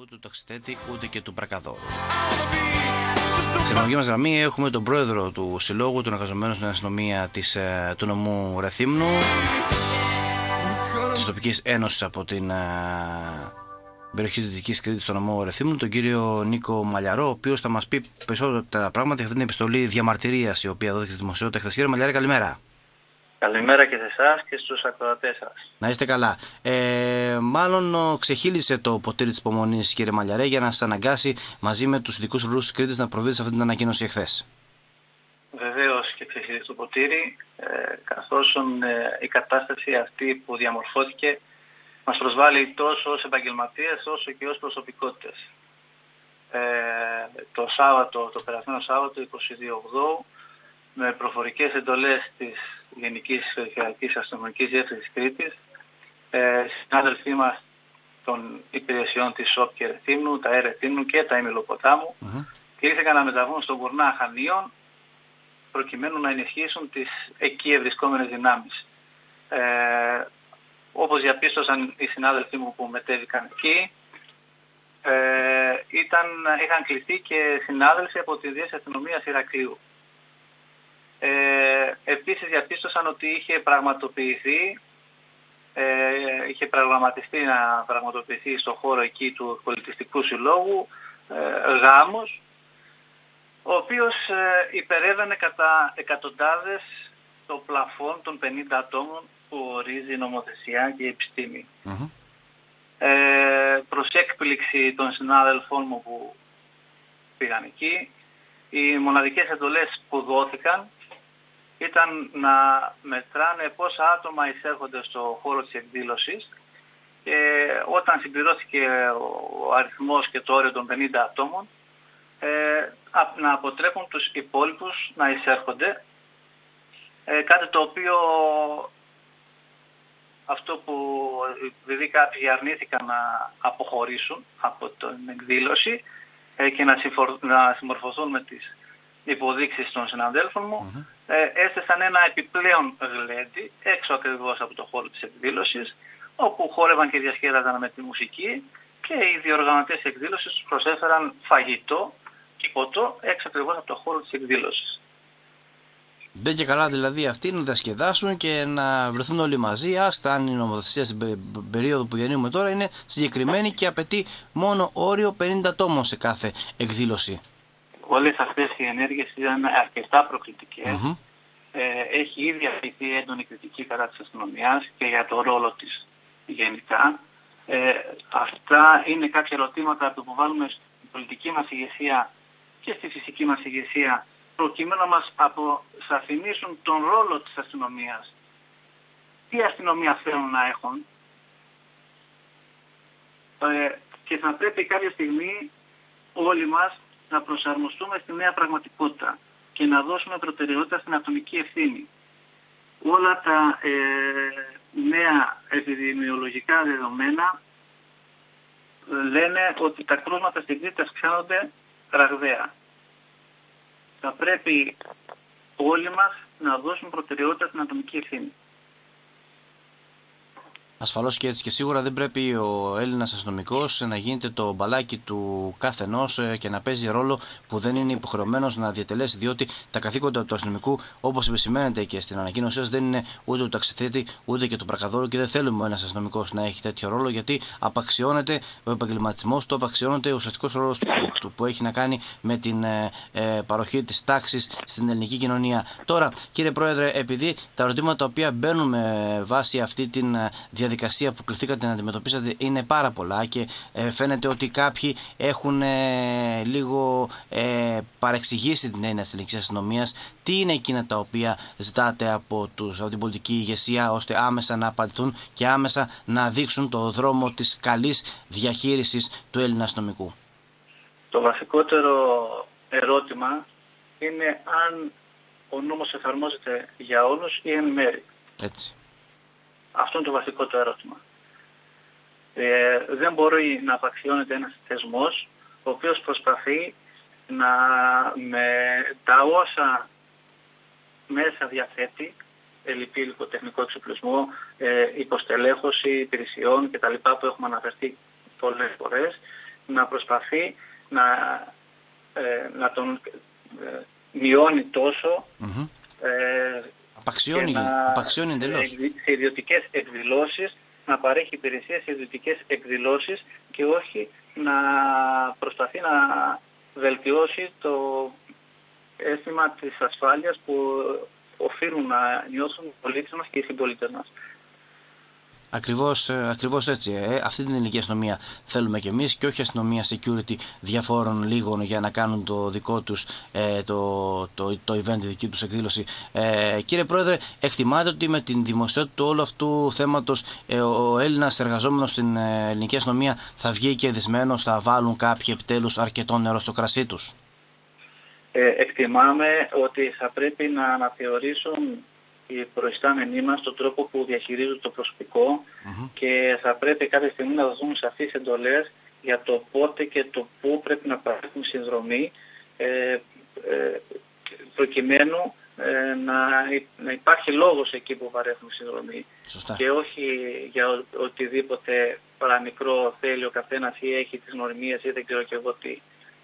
του ταξιτέτη ούτε και του πρακαδόρου. Στην επαγγελματική μας γραμμή έχουμε τον πρόεδρο του Συλλόγου των Εργαζομένων στην Αστυνομία του νομού Ρεθύμνου, της τοπικής ένωσης από την περιοχή της Δυτικής Κρήτης στο νομό Ρεθύμνου, τον κύριο Νίκο Μαλιαρό, ο οποίος θα μας πει περισσότερα πράγματα για αυτή την επιστολή διαμαρτυρίας η οποία δόθηκε στη δημοσιότητα χθες. Κύριε Μαλιαρέ, καλημέρα. Καλημέρα και σε εσάς και στους ακροατές σας. Να είστε καλά. Μάλλον ξεχύλισε το ποτήρι της υπομονής, κύριε Μαλιαρέ, για να σας αναγκάσει μαζί με τους ειδικούς φρουρούς της Κρήτης να προβείτε σε αυτή την ανακοίνωση εχθές. Βεβαίως και ξεχύλισε το ποτήρι, καθώς η κατάσταση αυτή που διαμορφώθηκε μας προσβάλλει τόσο ως επαγγελματίες όσο και ως προσωπικότητες. Το περασμένο Σάββατο, 22/8, με προφορικές εντολές της Γενικής Περιφερειακής Αστυνομικής Διεύθυνσης Κρήτης, συνάδελφοί μας των υπηρεσιών της ΣΟΠ και Ρεθύμνου, τα Ρεθύμνου και τα Ημιλοποτάμου, κλήθηκαν να μεταβούν στον Κουρνά Χανίων προκειμένου να ενισχύσουν τις εκεί ευρισκόμενες δυνάμεις. Όπως διαπίστωσαν οι συνάδελφοί μου που μετέβηκαν εκεί, είχαν κληθεί και συνάδελφοι από τη Διεύθυνση Αστυνομίας Ηρακλείου. Επίσης διαπίστωσαν ότι είχε προγραμματιστεί να πραγματοποιηθεί στον χώρο εκεί του Πολιτιστικού Συλλόγου γάμος, ο οποίος υπερεύαινε κατά εκατοντάδες το πλαφόν των 50 ατόμων που ορίζει η νομοθεσία και η επιστήμη. Προς έκπληξη των συνάδελφών μου που πήγαν εκεί, οι μοναδικές εντολές που δόθηκαν ήταν να μετράνε πόσα άτομα εισέρχονται στο χώρο της εκδήλωσης και όταν συμπληρώθηκε ο αριθμός και το όριο των 50 ατόμων, να αποτρέπουν τους υπόλοιπους να εισέρχονται, κάτι το οποίο αυτό που επειδή κάποιοι αρνήθηκαν να αποχωρήσουν από την εκδήλωση και να συμμορφωθούν με τις υποδείξεις των συναδέλφων μου, έστεσαν ένα επιπλέον γλέντι έξω ακριβώς από το χώρο της εκδήλωσης, όπου χόρευαν και διασκέδαζαν με τη μουσική και οι διοργανωτές της εκδήλωσης τους προσέφεραν φαγητό και ποτό έξω ακριβώς από το χώρο της εκδήλωσης. Δεν και καλά δηλαδή αυτοί να διασκεδάσουν και να βρεθούν όλοι μαζί, άστα αν η νομοθεσία στην περίοδο που διανύουμε τώρα είναι συγκεκριμένη και απαιτεί μόνο όριο 50 ατόμων σε κάθε εκδήλωση. Όλες αυτές οι ενέργειες ήταν αρκετά προκλητικές. Έχει ήδη ασκηθεί έντονη κριτική κατά της αστυνομίας και για το ρόλο της γενικά. Αυτά είναι κάποια ερωτήματα που βάλουμε στην πολιτική μας ηγεσία και στη φυσική μας ηγεσία, προκειμένου να μας αποσαφηνίσουν τον ρόλο της αστυνομίας. Τι αστυνομία θέλουν να έχουν, και θα πρέπει κάποια στιγμή όλοι μας να προσαρμοστούμε στη νέα πραγματικότητα και να δώσουμε προτεραιότητα στην ατομική ευθύνη. Όλα τα νέα επιδημιολογικά δεδομένα λένε ότι τα κρούσματα στην Κρήτη αυξάνονται ραγδαία. Θα πρέπει όλοι μας να δώσουμε προτεραιότητα στην ατομική ευθύνη. Ασφαλώς και έτσι, και σίγουρα δεν πρέπει ο Έλληνας αστυνομικός να γίνεται το μπαλάκι του καθενός και να παίζει ρόλο που δεν είναι υποχρεωμένος να διατελέσει, διότι τα καθήκοντα του αστυνομικού, όπως επισημαίνεται και στην ανακοίνωσή σας, δεν είναι ούτε του ταξιθέτη ούτε και του πρακαδόρου και δεν θέλουμε ο ένας αστυνομικός να έχει τέτοιο ρόλο, γιατί απαξιώνεται ο επαγγελματισμός του, απαξιώνεται ο ουσιαστικός ρόλος του που έχει να κάνει με την παροχή της τάξης στην ελληνική κοινωνία. Τώρα, κύριε Πρόεδρε, επειδή τα ερωτήματα τα οποία μπαίνουν με βάση αυτή τη διαδικασία που κληθήκατε να αντιμετωπίσετε είναι πάρα πολλά και φαίνεται ότι κάποιοι έχουν λίγο παρεξηγήσει την έννοια της ελληνικής αστυνομίας. Τι είναι εκείνα τα οποία ζητάτε από την πολιτική ηγεσία ώστε άμεσα να απαντηθούν και άμεσα να δείξουν το δρόμο της καλής διαχείρισης του Έλληνα αστυνομικού? Το βασικότερο ερώτημα είναι αν ο νόμος εφαρμόζεται για όλους ή εν μέρη. Έτσι. Αυτό είναι το βασικότερο ερώτημα. Δεν μπορεί να απαξιώνεται ένας θεσμός ο οποίος προσπαθεί με τα όσα μέσα διαθέτει, ελλειπή υλικοτεχνικό εξοπλισμό, υποστελέχωση υπηρεσιών κτλ. Που έχουμε αναφερθεί πολλές φορές, να προσπαθεί να τον μειώνει τόσο, απαξιώνει εντελώς. Σε ιδιωτικές εκδηλώσεις, να παρέχει υπηρεσίες σε ιδιωτικές εκδηλώσεις και όχι να προσπαθεί να βελτιώσει το αίσθημα της ασφάλειας που οφείλουν να νιώσουν οι πολίτες μας και οι συμπολίτες μας. Ακριβώς έτσι. Αυτή την ελληνική αστυνομία θέλουμε κι εμείς και όχι αστυνομία security διαφόρων λίγων για να κάνουν το δικό τους το event, τη δική τους εκδήλωση. Κύριε Πρόεδρε, εκτιμάτε ότι με την δημοσιότητα του όλου αυτού θέματος ο Έλληνας εργαζόμενος στην ελληνική αστυνομία θα βγει κερδισμένος, θα βάλουν κάποιοι επιτέλους αρκετό νερό στο κρασί τους? Εκτιμάμε ότι θα πρέπει να αναθεωρήσουν οι προϊστάμενοι μας τον τρόπο που διαχειρίζουν το προσωπικό και θα πρέπει κάποια στιγμή να δοθούν σαφείς εντολές για το πότε και το πού πρέπει να παρέχουν συνδρομή προκειμένου να υπάρχει λόγος εκεί που παρέχουν συνδρομή. Σωστά. Και όχι για οτιδήποτε παραμικρό θέλει ο καθένας ή έχει τις νοημίες ή δεν ξέρω και εγώ τι.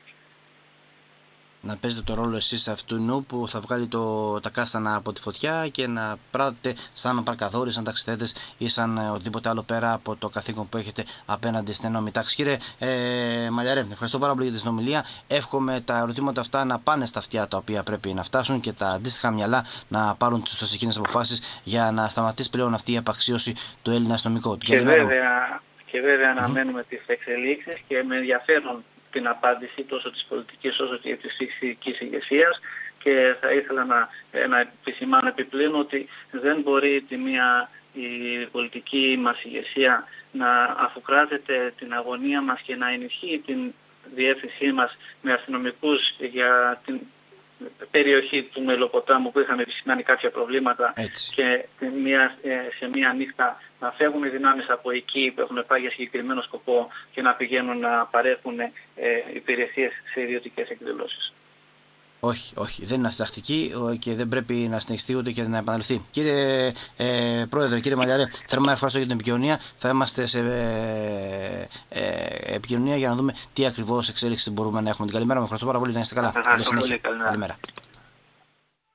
Να παίζετε το ρόλο εσείς αυτού που θα βγάλει τα κάστανα από τη φωτιά και να πράττετε σαν παρκαδόροι, σαν ταξιδέτες ή σαν οτιδήποτε άλλο πέρα από το καθήκον που έχετε απέναντι στην ενόμη τάξη. Κύριε Μαλιαρέ, ευχαριστώ πάρα πολύ για τη συνομιλία. Εύχομαι τα ερωτήματα αυτά να πάνε στα αυτιά τα οποία πρέπει να φτάσουν και τα αντίστοιχα μυαλά να πάρουν τις σωστές εκείνες αποφάσεις για να σταματήσει πλέον αυτή η απαξίωση του Έλληνα αστυνομικού. Και βέβαια αναμένουμε τις εξελίξεις και με ενδιαφέρον την απάντηση τόσο της πολιτικής όσο και της φυσικής ηγεσίας, και θα ήθελα να επισημάνω επιπλέον ότι δεν μπορεί η πολιτική μας ηγεσία να αφουγκράζεται την αγωνία μας και να ενισχύει την διεύθυνσή μας με αστυνομικούς για την περιοχή του Μελοποτάμου που είχαμε επισημάνει κάποια προβλήματα. Έτσι. Και σε μία νύχτα να φεύγουν οι δυνάμεις από εκεί που έχουν πάει για συγκεκριμένο σκοπό και να πηγαίνουν να παρέχουν υπηρεσίες σε ιδιωτικές εκδηλώσεις. Όχι, δεν είναι αστιχτική και δεν πρέπει να συνεχιστεί ούτε και να επαναληφθεί. Κύριε Πρόεδρε, κύριε Μαλιαρέ, θερμά ευχαριστώ για την επικοινωνία. Θα είμαστε σε επικοινωνία για να δούμε τι ακριβώς εξέλιξη μπορούμε να έχουμε. Την καλημέρα μου, ευχαριστώ πάρα πολύ, να είστε καλά. Καλή συνέχεια. Καλημέρα.